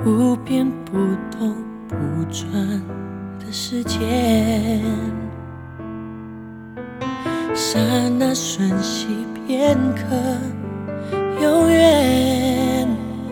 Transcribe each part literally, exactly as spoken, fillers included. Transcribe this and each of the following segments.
不变不动不转的时间，刹那瞬息片刻，永远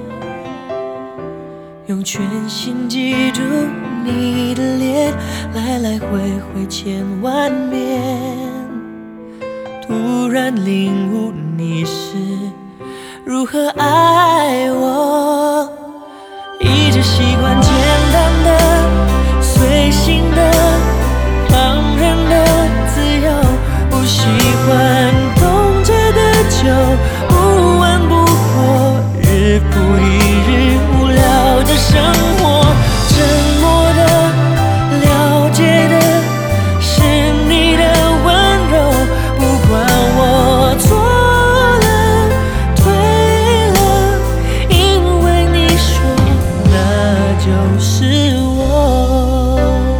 用全心记住你的脸，来来回回千万遍，突然领悟你是如何爱我。一直习惯简单的、随性的、放任的自由，不喜欢动辄的久，不温不火，日复一日无聊的生活。沉默的、了解的，是你的温柔，不管我错了、对了，因为你说那就是我。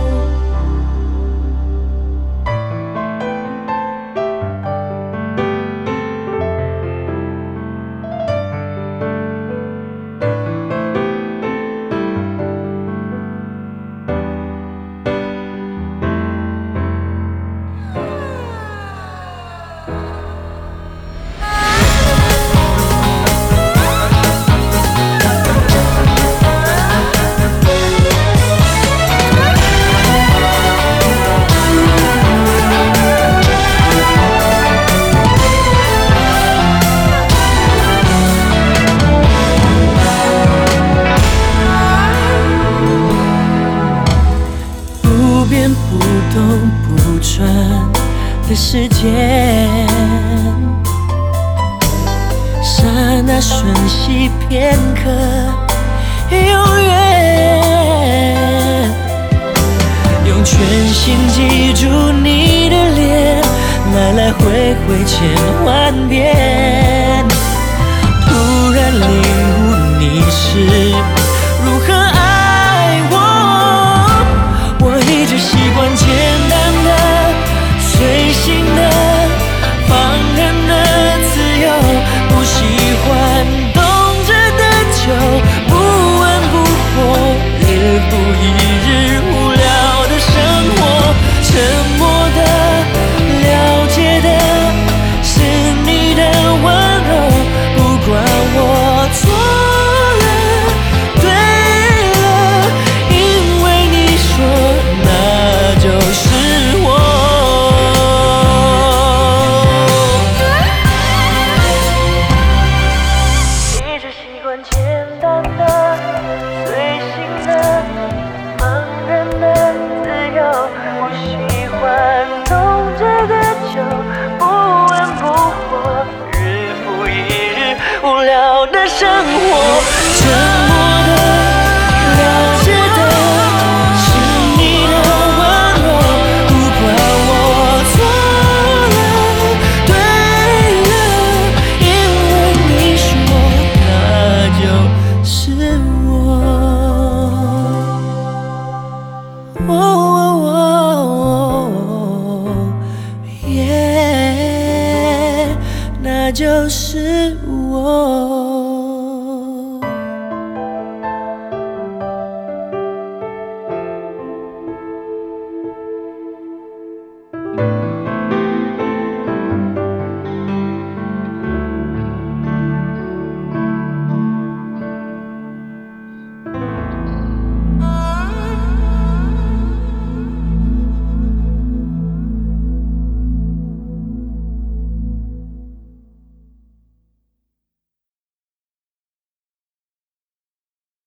不变不动不转的时间，刹那瞬息片刻，永远用全心记住你的脸，来来回回千万遍，突然领悟你是如何爱我。我一直习惯简单的、随性的、放任的自由，不喜欢动辄的久，不温不火，日复一日无聊的生活。沉默的、了解的，是你的温柔，不管我错了、对了，因为你说那就是我。一直习惯简单的、